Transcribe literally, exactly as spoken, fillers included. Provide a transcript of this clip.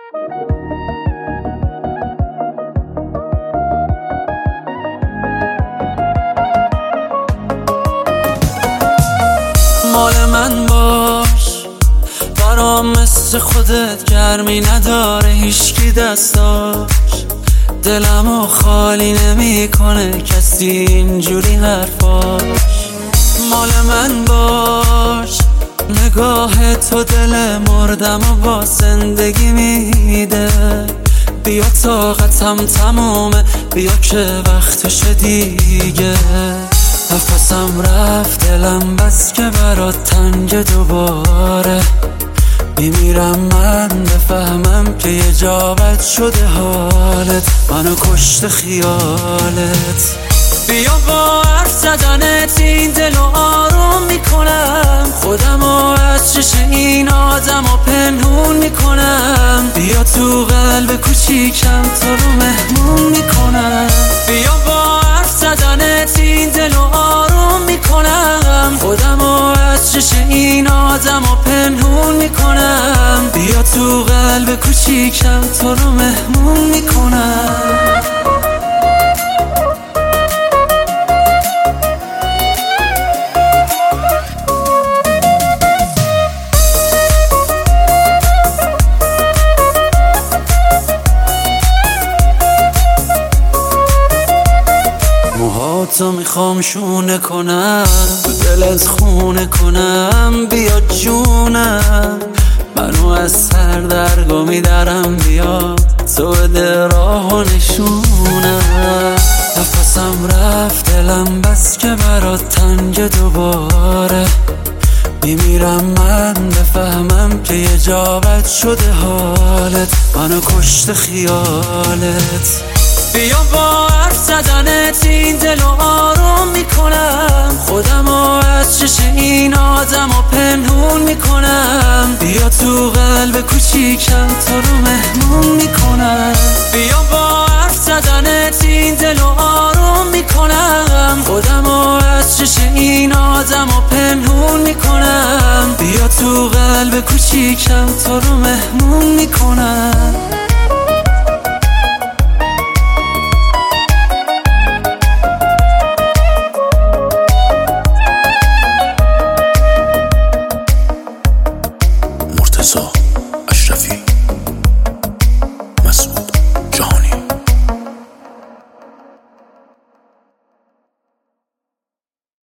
مال من باش، برام مثل خودت گرمی نداره هیچکی دستاش. دلمو خالی نمی کنه کسی اینجوری حرفاش. مال من باش، نگاه تو دل مردم و با زندگی میده. بیا طاقتم تمومه، بیا که وقتشه دیگه. نفسم رفت دلم بس که برات تنگ دوباره. میمیرم من بفهمم که یه جا بد شده حالت، منو کشت خیالت. بیا با حرف زدنت این دلو آروم میکنم، خودمو از چش این آدمو پنهون میکنم. بیا تو قلب کوچیکم تو رو مهمون میکنم. بیا با حرف زدنت این دلو آروم میکنم، خودمو از چش این آدمو پنهون میکنم. بیا تو قلب کوچیکم تو رو مهمون میکنم. موهاتو میخوام شونه کنم، تو دلت خونه کنم. بیا جونم، منو از سر درگا میدارم. بیا تو بده راه و نشونم. نفسم رفت دلم بس که برات تنگ دوباره. میمیرم من بفهمم که یه جا بد شده حالت، منو کشت خیالت. بیا با حرف زدنت این دلو آروم میکنم، خودمو از چش این آدمو پنهون میکنم. بیا تو قلب کوچیکم تو رو مهمون میکنم. بیا با حرف زدنت این دلو آروم میکنم، خودمو از چش این آدمو پنهون میکنم. بیا تو قلب کوچیکم تو رو مهمون میکنم.